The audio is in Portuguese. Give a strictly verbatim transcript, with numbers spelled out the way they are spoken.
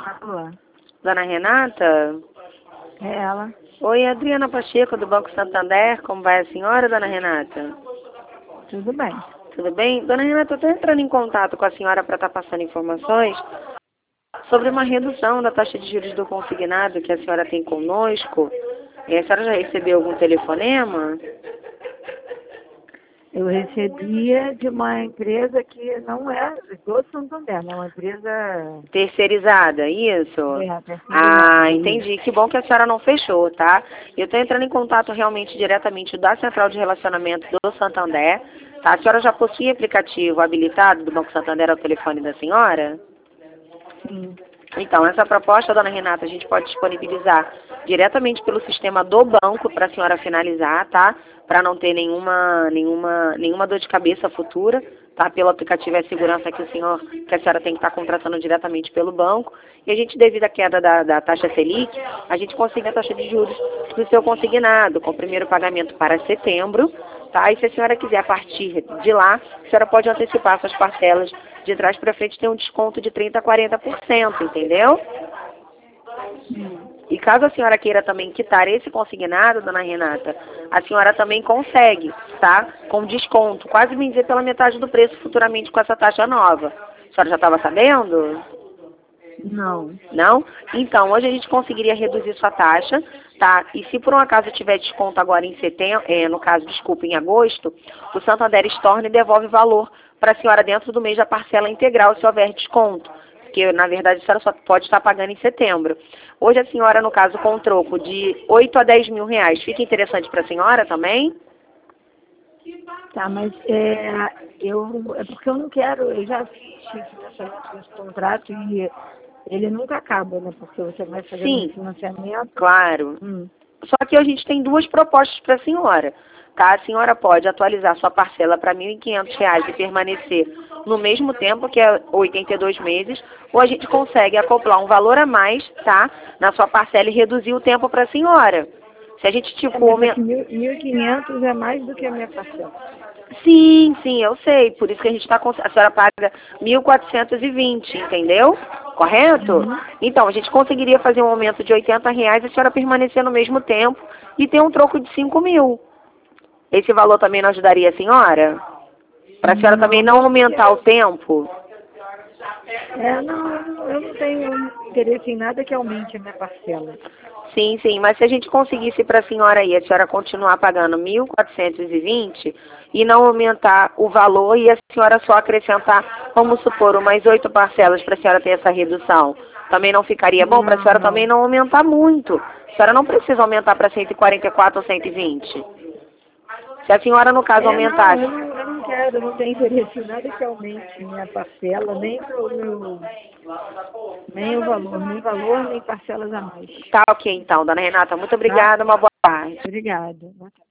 Olá, Dona Renata? é ela. Oi, Adriana Pacheco, do Banco Santander. Como vai a senhora, Dona Renata? Tudo bem. Tudo bem? Dona Renata, eu estou entrando em contato com a senhora para estar passando informações sobre uma redução da taxa de juros do consignado que a senhora tem conosco. E a senhora já recebeu algum telefonema? Eu recebia de uma empresa que não é do Santander, é uma empresa Terceirizada, isso? é, terceirizada. Ah, entendi. Que bom que a senhora não fechou, tá? Eu estou entrando em contato realmente diretamente da Central de Relacionamento do Santander, tá? A senhora já possui aplicativo habilitado do Banco Santander ao telefone da senhora? Sim. Então, essa proposta, dona Renata, a gente pode disponibilizar diretamente pelo sistema do banco para a senhora finalizar, tá? Para não ter nenhuma, nenhuma, nenhuma dor de cabeça futura, tá? Pelo aplicativo é segurança que o senhor, que a senhora tem que estar contratando diretamente pelo banco. E a gente, devido à queda da, da taxa Selic, a gente consegue a taxa de juros do seu consignado, com o primeiro pagamento para setembro, tá? E se a senhora quiser, a partir de lá, a senhora pode antecipar suas parcelas de trás para frente, tem um desconto de trinta a quarenta por cento, entendeu? E caso a senhora queira também quitar esse consignado, dona Renata, a senhora também consegue, tá? Com desconto, quase bem dizer pela metade do preço futuramente com essa taxa nova. A senhora já estava sabendo? Não. Não? Então, hoje a gente conseguiria reduzir sua taxa, tá? E se por um acaso tiver desconto agora em setembro, é, no caso, desculpa, em agosto, o Santander estorna e devolve valor para a senhora dentro do mês da parcela integral, se houver desconto. Porque, na verdade, a senhora só pode estar pagando em setembro. Hoje a senhora, no caso, com um troco de oito a dez mil reais, fica interessante para a senhora também? Tá, mas é, eu, é porque eu não quero, eu já fiz financiamento desse contrato e ele nunca acaba, né? Porque você vai fazendo um Sim, financiamento. claro. Hum. Só que a gente tem duas propostas para a senhora. Tá? A senhora pode atualizar sua parcela para mil e quinhentos reais e permanecer no mesmo tempo, que é oitenta e dois meses, ou a gente consegue acoplar um valor a mais, tá? Na sua parcela e reduzir o tempo para a senhora. Se a gente, É, tipo, mas aumentar... aqui mil e quinhentos é mais do que a minha parcela. Sim, sim, eu sei. Por isso que a gente está... A senhora paga mil quatrocentos e vinte, entendeu? Correto? Uhum. Então, a gente conseguiria fazer um aumento de oitenta reais e a senhora permanecer no mesmo tempo e ter um troco de cinco mil. Esse valor também não ajudaria a senhora? Para a senhora também Não, não não, porque aumentar o tempo? é, não, eu não tenho interesse em nada que aumente a minha parcela. Sim, sim, mas se a gente conseguisse para a senhora aí, a senhora continuar pagando mil quatrocentos e vinte e não aumentar o valor e a senhora só acrescentar, vamos supor, umas oito parcelas para a senhora ter essa redução, também não ficaria bom para a Não, senhora também não. não aumentar muito? A senhora não precisa aumentar para cento e quarenta e quatro ou cento e vinte. Se a senhora, no caso, É, não, aumentasse... eu não, eu não quero, eu não tenho interesse em nada que aumente minha parcela, nem o meu, nem o valor, nem valor, nem parcelas a mais. Tá ok, então, dona Renata, muito Tá? obrigada, uma boa tarde. Obrigada.